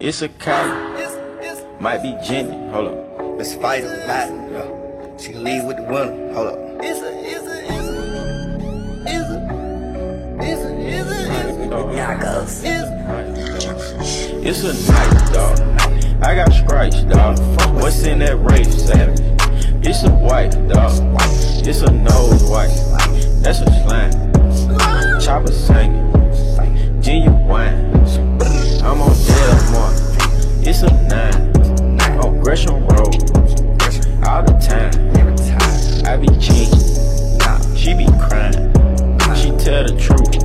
It's a Kylie. Might be Jenny. Hold up. Let's fight a battle, yo. She can leave with the winner. Hold up. It's a night, dog. I got stripes, dog. What's in that race, savage? It's a white, dog. It's a nose white. That's a slang. Chopper singing. Genuine. I'm on Delmar. It's a 9. On Gresham Road. All the time. I be cheating. She be crying. She tell the truth.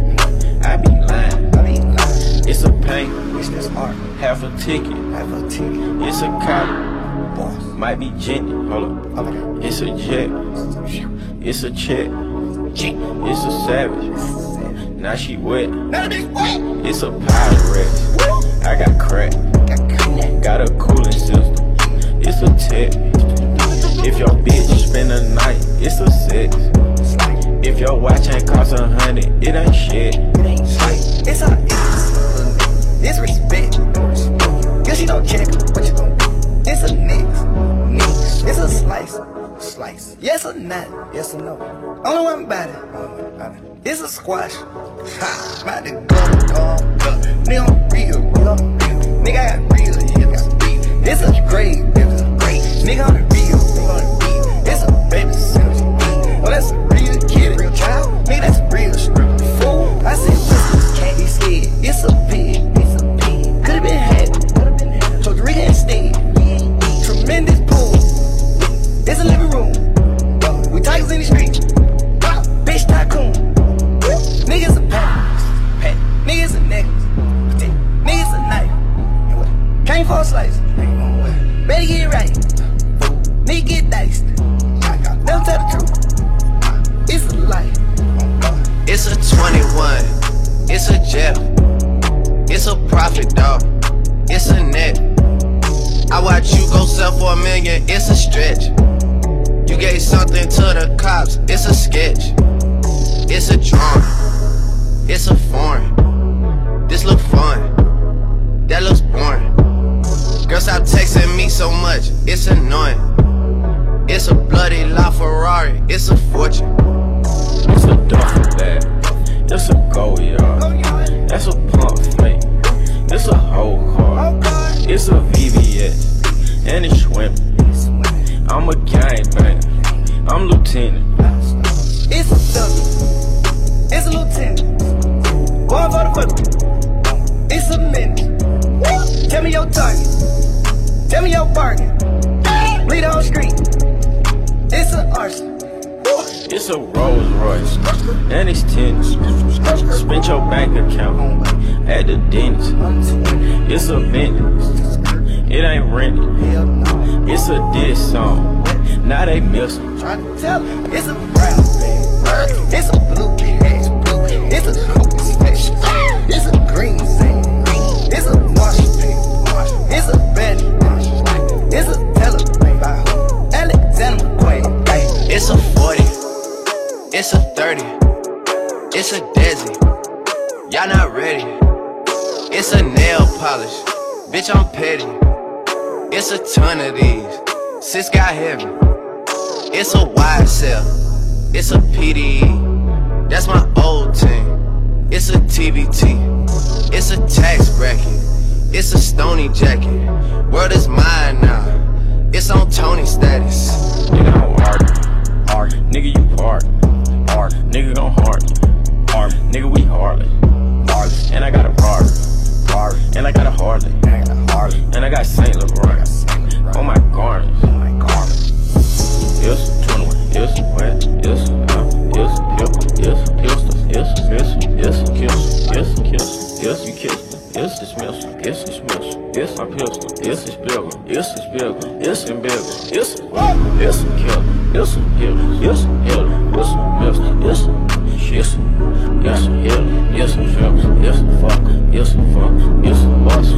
I be lying. It's a paint. Half a ticket. It's a cop. Might be Jenny. Hold up. It's a jet. It's a check. It's a savage. Now she wet. It's a pirate. I got crack. Got a cooling system. It's a tech. If your bitch spend the night, it's a sex. If your watch ain't cost 100, it ain't shit. It's a it's respect. Guess you don't check what you gon' do. It's a nix. It's a slice. Yes or not? Yes or no? Only one about it. It's a squash. Ha, about to go. Nigga on real. Nigga I got real hips. It's a great. Nigga on the real. It's a baby sister. Oh, that's a real kid, real child. Nigga, that's a real stripper. Fool. I said, what's can't be scared. It's a pig. Could've been happy. Costa Rica instead. Tremendous pool. It's a living room. We tigers in the street. Bitch tycoon. Niggas a pat. Niggas a necklace. Niggas a knife. Came for a slice. Better get it right. Nigga get diced. Don't tell the truth. It's a lie. It's a 21. It's a jet. It's a profit, dog. It's a net. I watch you go sell for $1 million. It's a stretch. You gave something to the cops. It's a sketch. It's a drawing. It's a foreign. This look fun. That looks boring. Girl, stop texting me so much. It's annoying. It's a bloody LaFerrari. It's a fortune. It's a duffel bag. It's a go yard. That's a pump fake. It's a whole car. It's a VVS. And it's swimming. I'm a gangbanger. I'm lieutenant. It's a double. It's a lieutenant. Going for the football. It's a minute. Tell me your target. Tell me your bargain. Bleed on street. It's an arson. It's a Rolls Royce. And it's tennis. Spent your bank account at the dentist. It's a Bentley. It ain't rented. It's a diss song. Now they miss them. It's a brown bag. It's a blue bag. It's a coke special. It's a green thing. It's a Washington. It's a Betty. It's a Telegram. Alexander McQueen. It's a 40. It's a 30. It's a Desi. Y'all not ready. It's a nail polish. Bitch, I'm petty. It's a ton of these. Sis got heavy. It's a YSL. It's a PDE. That's my old team. It's a TBT. It's a tax bracket. It's a Stony jacket. World is mine now. It's on Tony status. Nigga, don't argue. Nigga, you party. Nigga gon' hard me. Nigga, we Harley. And I got a Rari. And I got a Harley. And I got Saint Laurent. On my garments. It's 21. It's wet. It's It's you kiss. It's dismissal. It's dismissal. It's my pistol. It's his bigger. It's his bigger. It's him bigger. It's a killer. It's a hitter. It's a hitter. It's a mister. It's a hitter. It's a hitter. It's a filler. It's a fucker. It's a fuck. It's a bust.